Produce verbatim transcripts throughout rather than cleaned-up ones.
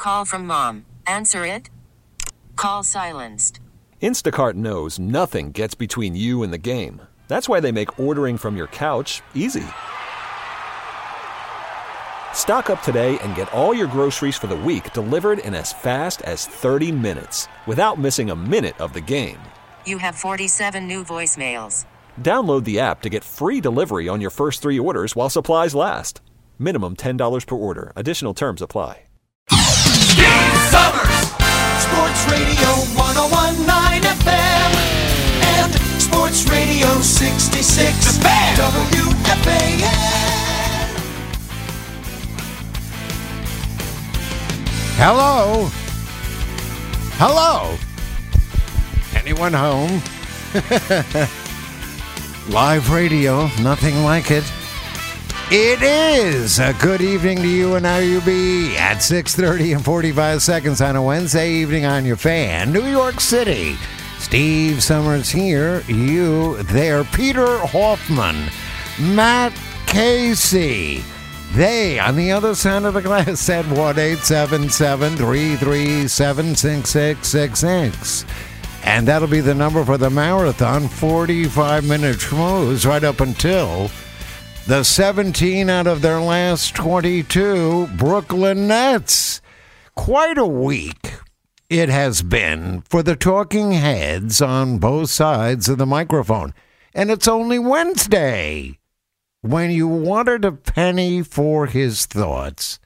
call from mom. Answer it. Call silenced. Instacart knows nothing gets between you and the game. That's why they make ordering from your couch easy. Stock up today and get all your groceries for the week delivered in as fast as thirty minutes without missing a minute of the game. You have forty-seven new voicemails. Download the app to get free delivery on your first three orders while supplies last. Minimum ten dollars per order. Additional terms apply. Steve Summers, Sports Radio one oh one point nine F M and Sports Radio sixty-six The Fan, W F A N. Hello? Hello? Anyone home? Live radio, nothing like it. It is a good evening to you and how you be at six thirty and forty-five seconds on a Wednesday evening on your Fan, New York City. Steve Summers here, you there. Peter Hoffman, Matt Casey. They, on the other side of the glass, said one eight seven seven, three three seven, six six six six. And that'll be the number for the marathon, forty-five minute schmooze right up until the seventeen out of their last twenty-two Brooklyn Nets. Quite a week it has been for the talking heads on both sides of the microphone. And it's only Wednesday. When you wanted a penny for his thoughts,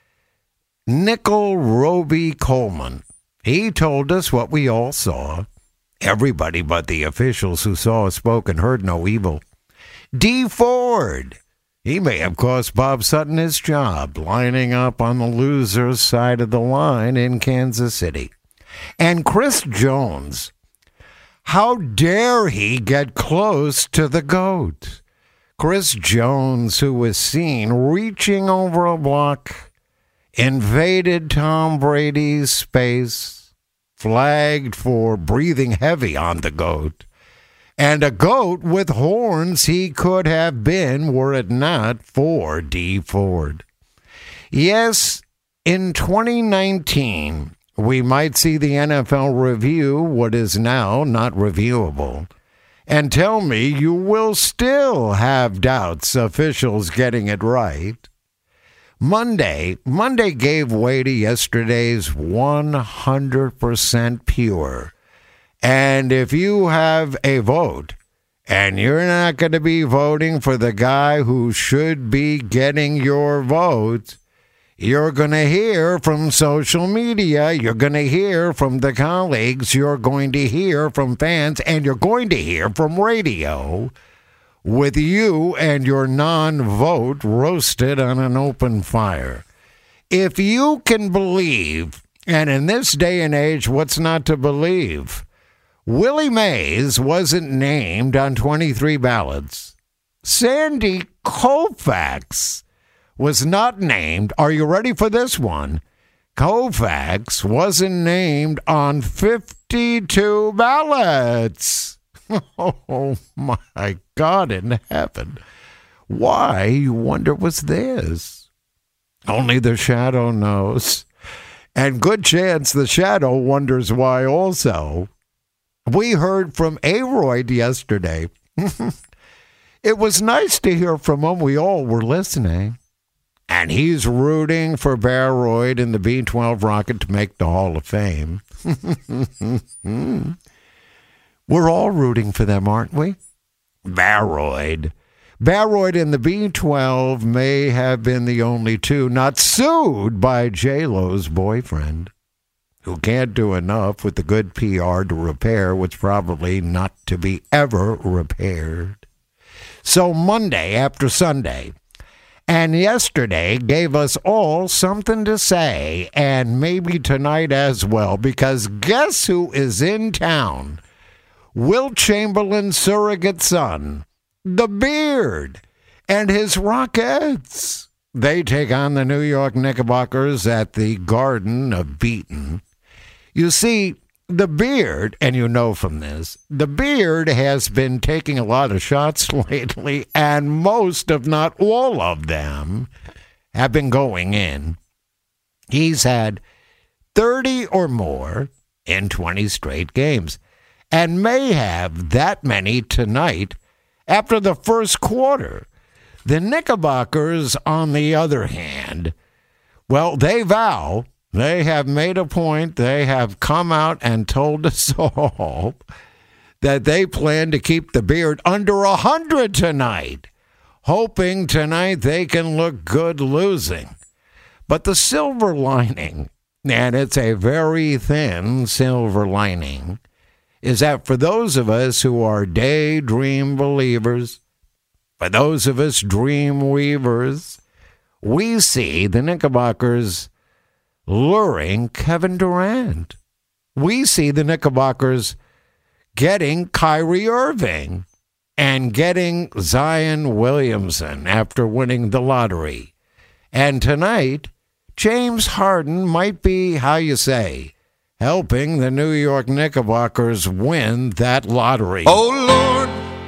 Nickel Roby Coleman, he told us what we all saw. Everybody but the officials who saw, spoke, and heard no evil. D. Ford, he may have cost Bob Sutton his job, lining up on the loser's side of the line in Kansas City. And Chris Jones, how dare he get close to the GOAT? Chris Jones, who was seen reaching over a block, invaded Tom Brady's space, flagged for breathing heavy on the GOAT, and a GOAT with horns he could have been were it not for D. Ford. Yes, in twenty nineteen, we might see the N F L review what is now not reviewable. And tell me you will still have doubts officials getting it right. Monday, Monday gave way to yesterday's one hundred percent pure. And if you have a vote, and you're not going to be voting for the guy who should be getting your vote, you're going to hear from social media, you're going to hear from the colleagues, you're going to hear from fans, and you're going to hear from radio with you and your non-vote roasted on an open fire. If you can believe, and in this day and age, what's not to believe? Willie Mays wasn't named on twenty-three ballots. Sandy Koufax was not named. Are you ready for this one? Koufax wasn't named on fifty-two ballots. Oh, my God in heaven. Why, you wonder, was this? Only the shadow knows. And good chance the shadow wonders why also. We heard from Aroyd yesterday. It was nice to hear from him. We all were listening. And he's rooting for Baroyd and the B twelve rocket to make the Hall of Fame. We're all rooting for them, aren't we? Baroyd. Baroyd and the B twelve may have been the only two not sued by J-Lo's boyfriend, who can't do enough with the good P R to repair what's probably not to be ever repaired. So Monday after Sunday, and yesterday gave us all something to say, and maybe tonight as well, because guess who is in town? Wilt Chamberlain's surrogate son, the Beard, and his Rockettes. They take on the New York Knickerbockers at the Garden of Beaton. You see, the Beard, and you know from this, the Beard has been taking a lot of shots lately, and most, if not all of them, have been going in. He's had thirty or more in twenty straight games, and may have that many tonight after the first quarter. The Knickerbockers, on the other hand, well, they vow, they have made a point, they have come out and told us all that they plan to keep the beard under one hundred tonight, hoping tonight they can look good losing. But the silver lining, and it's a very thin silver lining, is that for those of us who are daydream believers, for those of us dream weavers, we see the Knickerbockers luring Kevin Durant. We see the Knickerbockers getting Kyrie Irving and getting Zion Williamson after winning the lottery. And tonight, James Harden might be, how you say, helping the New York Knickerbockers win that lottery. Oh, Lord,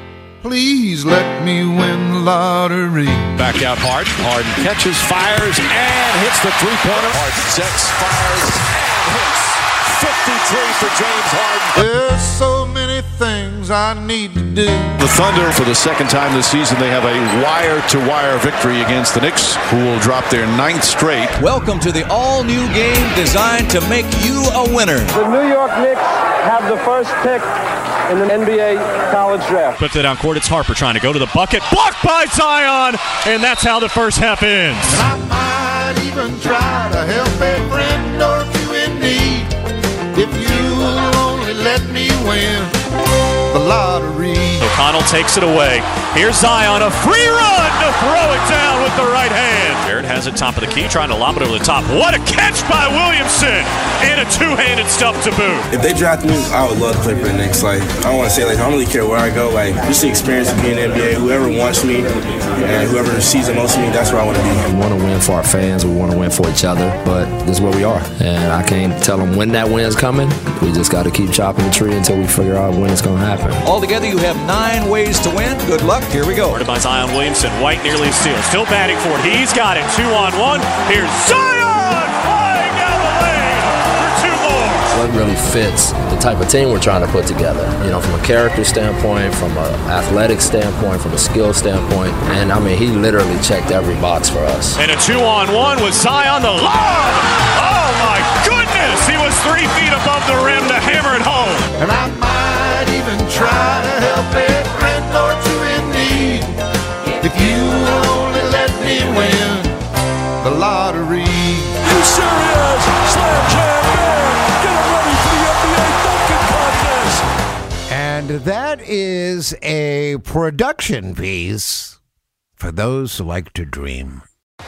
please let me win the lottery. Back out Harden. Harden catches, fires, and hits the three-pointer. Harden sets, fires, and hits. fifty-three for James Harden. There's so many things I need to do. The Thunder, for the second time this season, they have a wire-to-wire victory against the Knicks, who will drop their ninth straight. Welcome to the all-new game designed to make you a winner. The New York Knicks have the first pick in the N B A college draft. Quickly down court, it's Harper trying to go to the bucket. Blocked by Zion, and that's how the first half ends. And I might even try to help a friend or two in need if you will only let me win the lottery. O'Connell takes it away. Here's Zion, a free run to throw it down with the right hand. Barrett has it top of the key, trying to lob it over the top. What a catch by Williamson, and a two-handed stuff to boot. If they draft me, I would love to play for the Knicks. Like, I don't want to say, like, I don't really care where I go. Like, just the experience of being in the N B A. Whoever wants me and whoever sees the most of me, that's where I want to be. We want to win for our fans. We want to win for each other, but this is where we are. And I can't tell them when that win's coming. We just got to keep chopping the tree until we figure out when it's going to happen. Altogether, you have nine ways to win. Good luck. Here we go. Guarded by Zion Williamson. White nearly steals. Still batting for it. He's got it. Two on one. Here's Zion flying down the lane for two more. What really fits the type of team we're trying to put together, you know, from a character standpoint, from an athletic standpoint, from a skill standpoint. And, I mean, he literally checked every box for us. And a two on one with Zion the lob. Oh, my goodness. He was three feet above the rim to hammer it home. And I might even try to help a friend or two in need if you will only let me win the lottery. He sure is. Slam jam man. Get him ready for the N B A dunking contest. And that is a production piece for those who like to dream.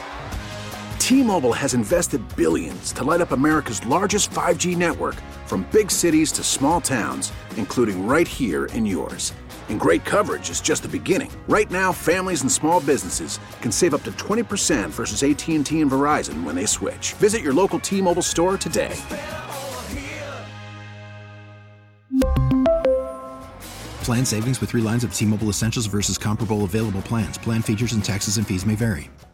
T-Mobile has invested billions to light up America's largest five G network, from big cities to small towns, including right here in yours. And great coverage is just the beginning. Right now, families and small businesses can save up to twenty percent versus A T and T and Verizon when they switch. Visit your local T-Mobile store today. Plan savings with three lines of T-Mobile Essentials versus comparable available plans. Plan features and taxes and fees may vary.